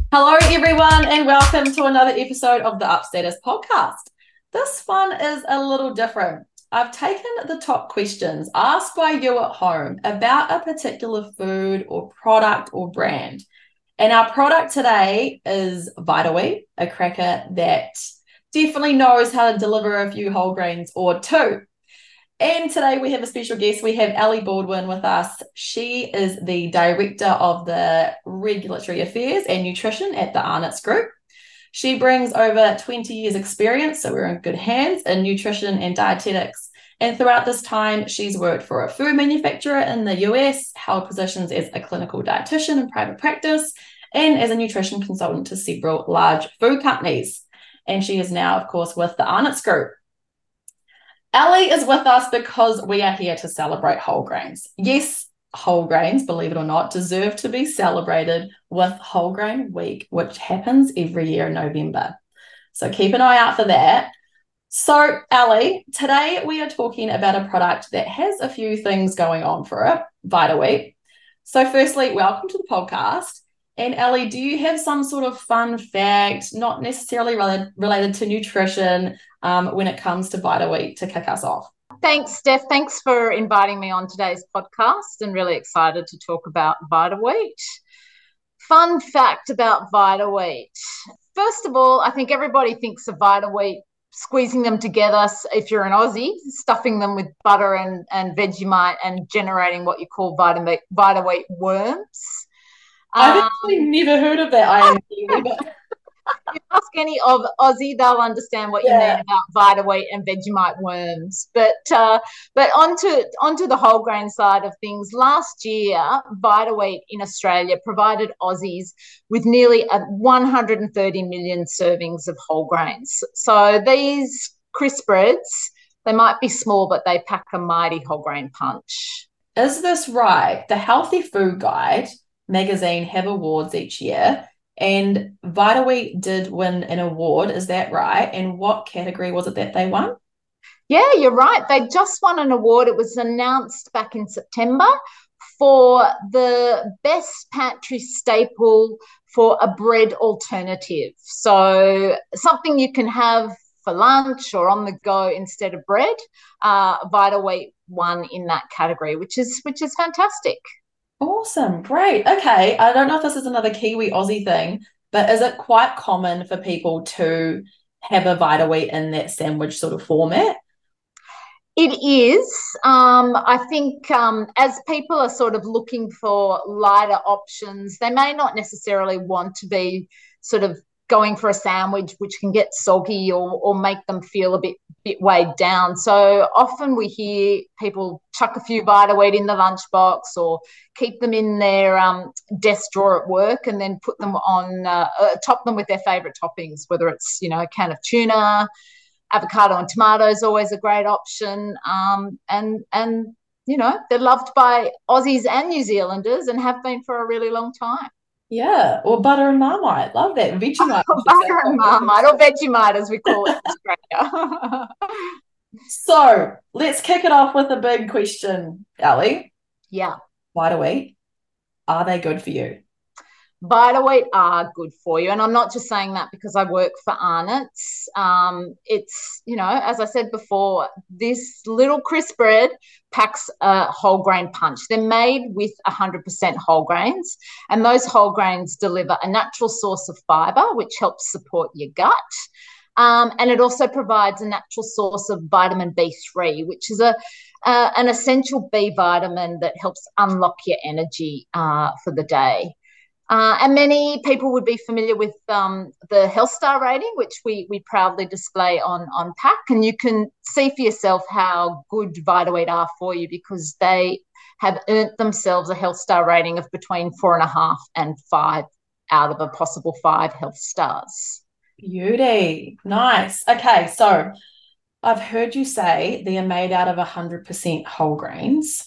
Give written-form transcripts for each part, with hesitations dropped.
Hello, everyone, and welcome to another episode of the Upstatus podcast. This one is a little different. I've taken the top questions asked by you at home about a particular food or product or brand. And our product today is Vitaweat, a cracker that definitely knows how to deliver a few whole grains or two. And today we have a special guest. We have Ellie Baldwin with us. She is the Director of the Regulatory Affairs and Nutrition at the Arnott's Group. She brings over 20 years experience, so we're in good hands in nutrition and dietetics. And throughout this time, she's worked for a food manufacturer in the US, held positions as a clinical dietitian in private practice, and as a nutrition consultant to several large food companies. And she is now, of course, with the Arnott's Group. Ellie is with us because we are here to celebrate whole grains. Yes, whole grains, believe it or not, deserve to be celebrated with Whole Grain Week, which happens every year in November. So keep an eye out for that. So, Ellie, today we are talking about a product that has a few things going on for it, Vitaweat. So, firstly, welcome to the podcast. And Ellie, do you have some sort of fun fact, not necessarily related to nutrition, when it comes to Vitaweat to kick us off? Thanks, Steph. Thanks for inviting me on today's podcast and really excited to talk about Vitaweat. Fun fact about Vitaweat. First of all, I think everybody thinks of Vitaweat squeezing them together, if you're an Aussie, stuffing them with butter and Vegemite and generating what you call Vitaweat worms. I've actually never heard of that. If you ask any of Aussie, they'll understand what you mean about Vitaweat and Vegemite worms. But onto the whole grain side of things. Last year, Vitaweat in Australia provided Aussies with nearly 130 million servings of whole grains. So these crisp breads, they might be small, but they pack a mighty whole grain punch. Is this right? The Healthy Food Guide magazine have awards each year, and Vitaweat did win an award. Is that right? And what category was it that they won? Yeah, you're right. They just won an award. It was announced back in September for the best pantry staple for a bread alternative. So something you can have for lunch or on the go instead of bread. Vitaweat won in that category, which is fantastic. Awesome, great. Okay, I don't know if this is another Kiwi Aussie thing, but is it quite common for people to have a Vitaweat in that sandwich sort of format? It is. I think as people are sort of looking for lighter options, they may not necessarily want to be sort of going for a sandwich, which can get soggy or make them feel a bit weighed down. So often we hear people chuck a few Vitaweat in the lunchbox or keep them in their desk drawer at work and then put them on, top them with their favourite toppings, whether it's, a can of tuna, avocado and tomato is always a great option. And they're loved by Aussies and New Zealanders and have been for a really long time. Yeah, or butter and marmite. Love that. Vegemite. Butter and marmite, or Vegemite as we call it in Australia. So let's kick it off with a big question, Ellie. Yeah. Vitaweat, are they good for you? Vitaweat are good for you. And I'm not just saying that because I work for Arnott's. It's, as I said before, this little crisp bread packs a whole grain punch. They're made with 100% whole grains, and those whole grains deliver a natural source of fiber, which helps support your gut. And it also provides a natural source of vitamin B3, which is an essential B vitamin that helps unlock your energy for the day. And many people would be familiar with the Health Star rating, which we proudly display on pack. And you can see for yourself how good Vitaweat are for you because they have earned themselves a Health Star rating of between 4.5 and 5 out of a possible 5 health stars. Beauty. Nice. Okay, so I've heard you say they are made out of 100% whole grains.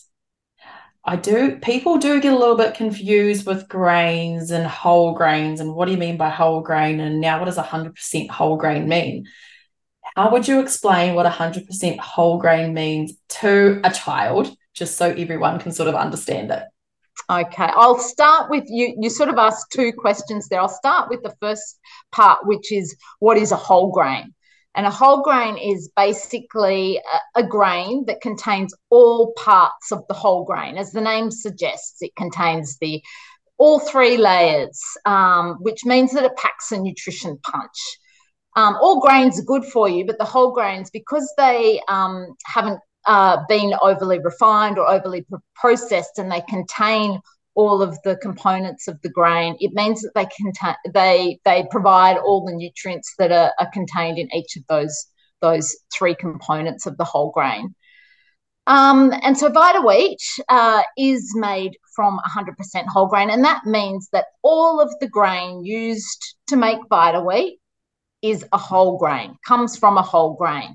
People do get a little bit confused with grains and whole grains and what do you mean by whole grain and now what does 100% whole grain mean? How would you explain what 100% whole grain means to a child just so everyone can sort of understand it? Okay, I'll start with you. You sort of asked two questions there. I'll start with the first part, which is what is a whole grain? And a whole grain is basically a grain that contains all parts of the whole grain. As the name suggests, it contains all three layers, which means that it packs a nutrition punch. All grains are good for you, but the whole grains, because they haven't been overly refined or overly processed, and they contain all of the components of the grain, it means that they provide all the nutrients that are contained in each of those three components of the whole grain. And so Vita-Wheat is made from 100% whole grain, and that means that all of the grain used to make Vita-Wheat is a whole grain, comes from a whole grain.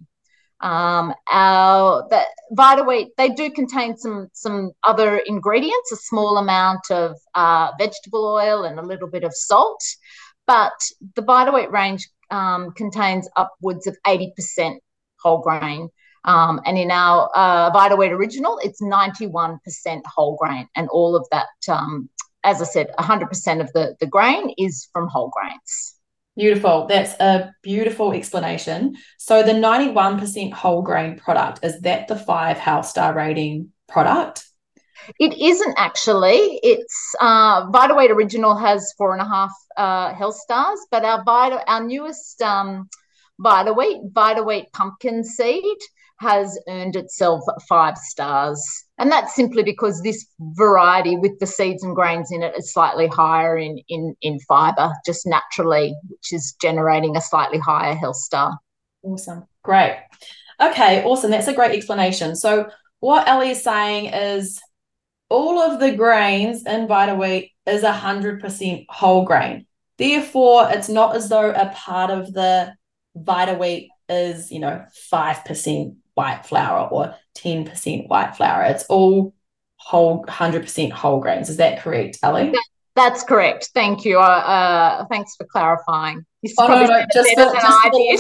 The Vita-Wheat, they do contain some other ingredients, a small amount of vegetable oil and a little bit of salt, but the Vita-Wheat range contains upwards of 80% whole grain. And in our Vita-Wheat Original, it's 91% whole grain, and all of that, as I said, 100% of the grain is from whole grains. Beautiful. That's a beautiful explanation. So the 91% whole grain product, is that the 5 health star rating product? It isn't actually. It's Vita-Wheat Original has 4.5 health stars, but our newest Vita-Wheat pumpkin seed has earned itself 5 stars. And that's simply because this variety with the seeds and grains in it is slightly higher in fibre, just naturally, which is generating a slightly higher health star. Awesome. Great. Okay, awesome. That's a great explanation. So what Ellie is saying is all of the grains in Vita-Wheat is 100% whole grain. Therefore, it's not as though a part of the Vita-Wheat is, 5% white flour or 10% white flour. It's all whole, 100% whole grains. Is that correct, Ellie? That's correct. Thank you. Thanks for clarifying. No, just better than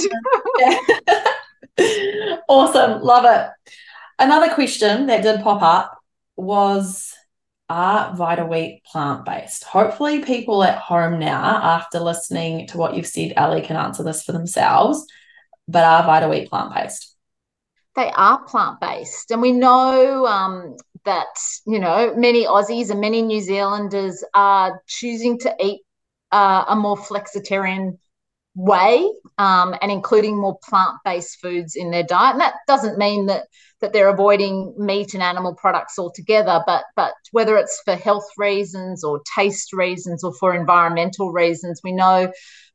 I did. Awesome. Love it. Another question that did pop up was, are Vita-Wheat plant-based? Hopefully people at home now, after listening to what you've said, Ellie, can answer this for themselves, but are Vita-Wheat plant-based? They are plant-based, and we know that, many Aussies and many New Zealanders are choosing to eat a more flexitarian way, and including more plant-based foods in their diet. And that doesn't mean that they're avoiding meat and animal products altogether, but whether it's for health reasons or taste reasons or for environmental reasons, we know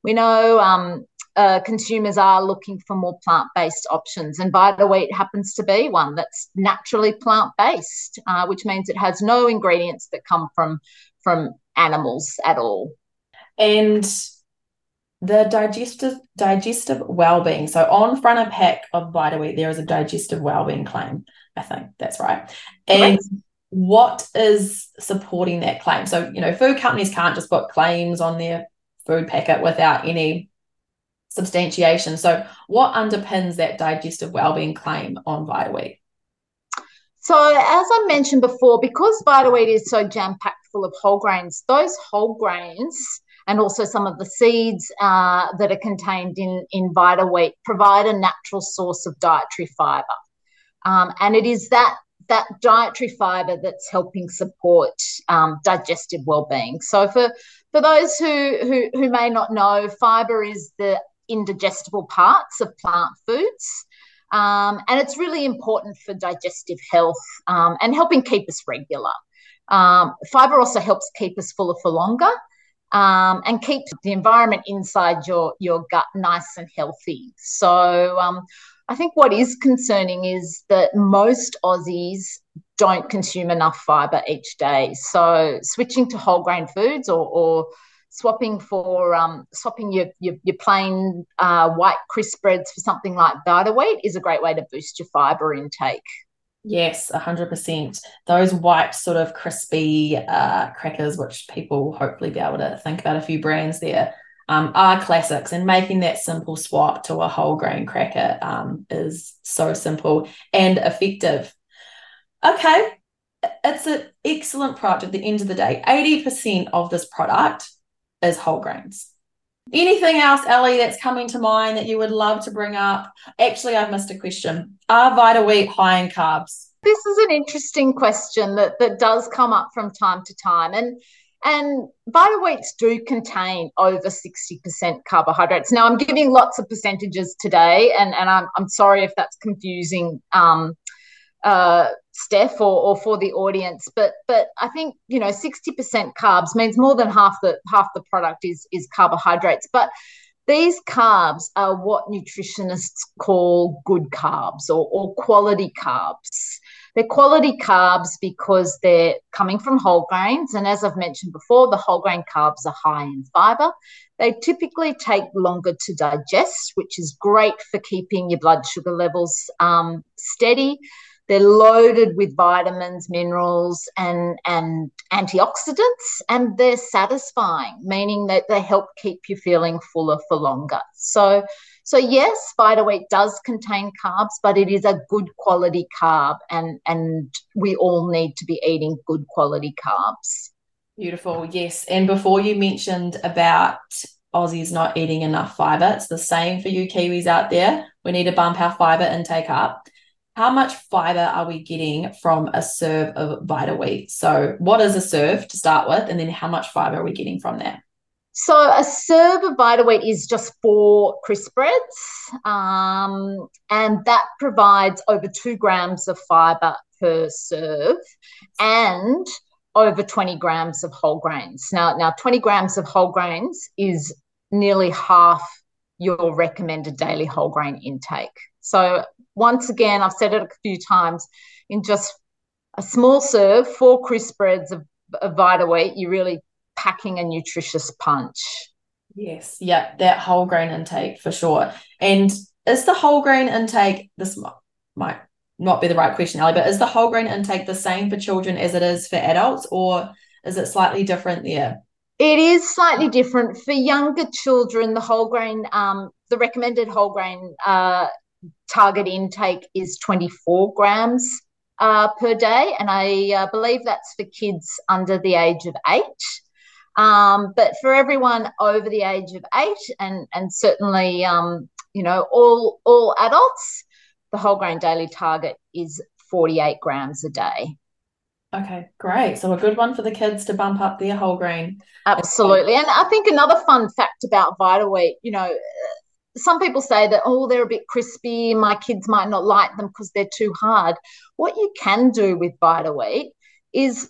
consumers are looking for more plant-based options, and Vita-Wheat happens to be one that's naturally plant-based, which means it has no ingredients that come from animals at all. And the digestive well-being. So on front of pack of Vita-Wheat, there is a digestive well-being claim. I think that's right. And what is supporting that claim? So, food companies can't just put claims on their food packet without any substantiation. So what underpins that digestive well-being claim on Vita-Wheat? So as I mentioned before, because Vita-Wheat is so jam-packed full of whole grains, those whole grains and also some of the seeds that are contained in Vita-Wheat provide a natural source of dietary fibre. And it is that dietary fibre that's helping support digestive well-being. So for those who may not know, fibre is the indigestible parts of plant foods. And it's really important for digestive health and helping keep us regular. Fibre also helps keep us fuller for longer and keep the environment inside your gut nice and healthy. So I think what is concerning is that most Aussies don't consume enough fibre each day. So switching to whole grain foods or swapping your plain white crisp breads for something like Vita-Wheat is a great way to boost your fibre intake. Yes, 100%. Those white sort of crispy crackers, which people hopefully be able to think about a few brands there, are classics, and making that simple swap to a whole grain cracker is so simple and effective. Okay, it's an excellent product at the end of the day. 80% of this product is whole grains. Anything else, Ellie, that's coming to mind that you would love to bring up? Actually, I've missed a question. Are Vita-Wheat high in carbs? This is an interesting question that does come up from time to time. And Vita-Wheats do contain over 60% carbohydrates. Now, I'm giving lots of percentages today, and I'm sorry if that's confusing, Steph, or for the audience, but I think 60% carbs means more than half the product is carbohydrates. But these carbs are what nutritionists call good carbs or quality carbs. They're quality carbs because they're coming from whole grains, and as I've mentioned before, the whole grain carbs are high in fibre. They typically take longer to digest, which is great for keeping your blood sugar levels steady. They're loaded with vitamins, minerals, and antioxidants, and they're satisfying, meaning that they help keep you feeling fuller for longer. So yes, Vita-Wheat does contain carbs, but it is a good quality carb, and we all need to be eating good quality carbs. Beautiful, yes. And before you mentioned about Aussies not eating enough fibre, it's the same for you Kiwis out there. We need to bump our fibre intake up. How much fibre are we getting from a serve of Vita-Wheat? So what is a serve to start with, and then how much fibre are we getting from that? So a serve of Vita-Wheat is just 4 crisp breads, and that provides over 2 grams of fibre per serve and over 20 grams of whole grains. Now 20 grams of whole grains is nearly half your recommended daily whole grain intake. So once again, I've said it a few times, in just a small serve, 4 crisp breads of Vita-Wheat, you're really packing a nutritious punch. Yes, yeah, that whole grain intake for sure. And is the whole grain intake, this might not be the right question, Ellie, but is the whole grain intake the same for children as it is for adults, or is it slightly different there? It is slightly different. For younger children, the whole grain, the recommended whole grain target intake is 24 grams per day, and I believe that's for kids under the age of 8. But for everyone over the age of 8, and certainly all adults, the whole grain daily target is 48 grams a day. Okay, great. So a good one for the kids to bump up their whole grain. Absolutely. And I think another fun fact about Vita-Wheat, some people say that, they're a bit crispy, my kids might not like them because they're too hard. What you can do with Vita-Wheat is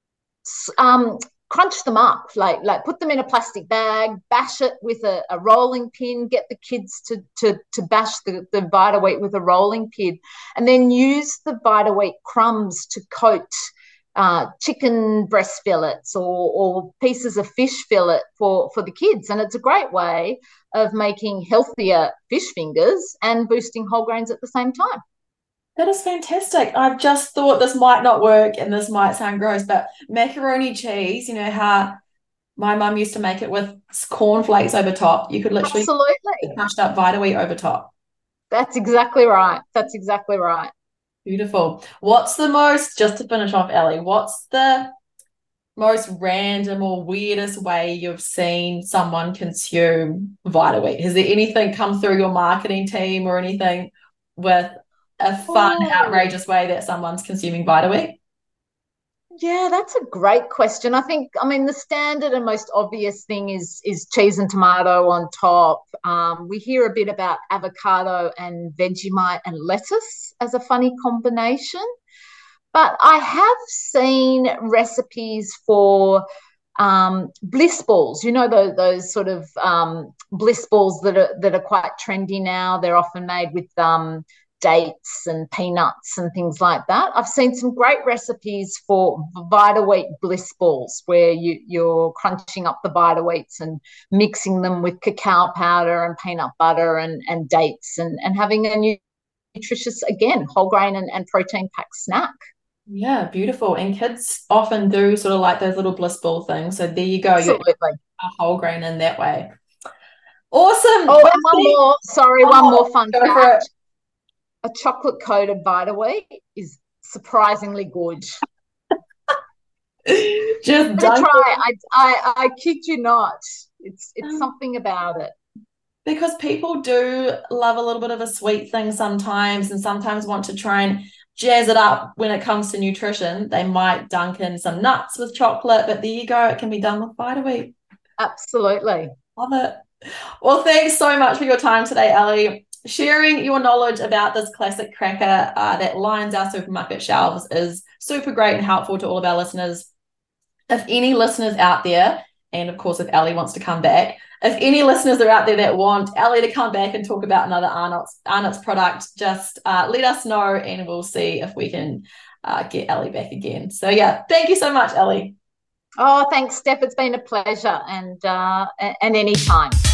crunch them up, like put them in a plastic bag, bash it with a rolling pin, get the kids to bash the Vita-Wheat with a rolling pin, and then use the Vita-Wheat crumbs to coat chicken breast fillets or pieces of fish fillet for the kids. And it's a great way of making healthier fish fingers and boosting whole grains at the same time. That is fantastic. I've just thought this might not work and this might sound gross, but macaroni cheese, you know how my mum used to make it with cornflakes over top. You could literally Absolutely. crushed up Vita-Wheat over top. That's exactly right. That's exactly right. Beautiful. What's the most, just to finish off, Ellie, what's the most random or weirdest way you've seen someone consume Vita-Wheat? Has there anything come through your marketing team or anything with a fun, outrageous way that someone's consuming Vita-Wheat? Yeah, that's a great question. I mean, the standard and most obvious thing is cheese and tomato on top. We hear a bit about avocado and Vegemite and lettuce as a funny combination. But I have seen recipes for bliss balls. Those sort of bliss balls that are quite trendy now. They're often made with dates and peanuts and things like that. I've seen some great recipes for Vita-Wheat bliss balls where you're crunching up the Vita-Wheats and mixing them with cacao powder and peanut butter and dates and having a nutritious, again, whole grain and protein packed snack. Yeah, beautiful. And kids often do sort of like those little bliss ball things. So there you go. Absolutely. You're a whole grain in that way. Awesome. Oh, and one more fun fact. A chocolate coated Vita-Wheat is surprisingly good. Just Gonna dunk try. it. I kid you not. It's something about it. Because people do love a little bit of a sweet thing sometimes, and sometimes want to try and jazz it up when it comes to nutrition. They might dunk in some nuts with chocolate, but there you go. It can be done with Vita-Weat. Absolutely. Love it. Well, thanks so much for your time today, Ellie. Sharing your knowledge about this classic cracker that lines our supermarket shelves is super great and helpful to all of our listeners. If any listeners out there, and of course, if Ellie wants to come back, if any listeners are out there that want Ellie to come back and talk about another Arnott's product, just let us know and we'll see if we can get Ellie back again. So yeah, thank you so much, Ellie. Oh, thanks, Steph. It's been a pleasure, and anytime.